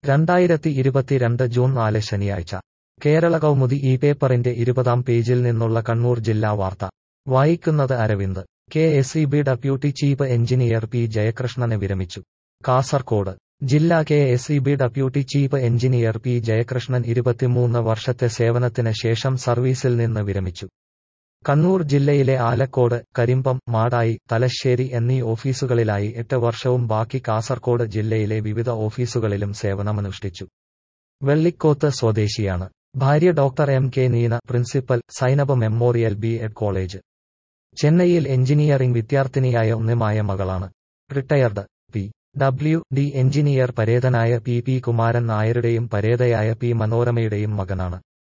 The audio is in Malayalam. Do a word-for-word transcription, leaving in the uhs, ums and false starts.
രണ്ടായിരത്തി ഇരുപത്തിരണ്ട് ജൂൺ നാല് ശനിയാഴ്ച കേരള കൗമുദി ഈ പേപ്പറിന്റെ ഇരുപതാം പേജിൽ നിന്നുള്ള കണ്ണൂർ ജില്ലാ വാർത്ത വായിക്കുന്നത് Aravind. K S E B deputy chief engineer P ജയകൃഷ്ണന് വിരമിച്ചു. കാസർകോട് ജില്ലാ K S E B deputy chief engineer P Jayakrishnan ഇരുപത്തിമൂന്ന് വർഷത്തെ സേവനത്തിന് ശേഷം സർവീസിൽ നിന്ന് വിരമിച്ചു. കണ്ണൂർ ജില്ലയിലെ ആലക്കോട്, കരിമ്പം, മാടായി, തലശ്ശേരി എന്നീ ഓഫീസുകളിലായി എട്ട് വർഷവും ബാക്കി കാസർകോട് ജില്ലയിലെ വിവിധ ഓഫീസുകളിലും സേവനമനുഷ്ഠിച്ചു. വെള്ളിക്കോത്ത് സ്വദേശിയാണ്. ഭാര്യ doctor M K Neena, principal, Zainab memorial B Ed college. ചെന്നൈയിൽ എഞ്ചിനീയറിംഗ് വിദ്യാർത്ഥിനിയായ ഉണ്ണിമായ മകളാണ്. Retired P W D engineer പരേതനായ പി പി കുമാരൻ നായരുടെയും പരേതയായ പി മനോരമയുടെയും മകനാണ്.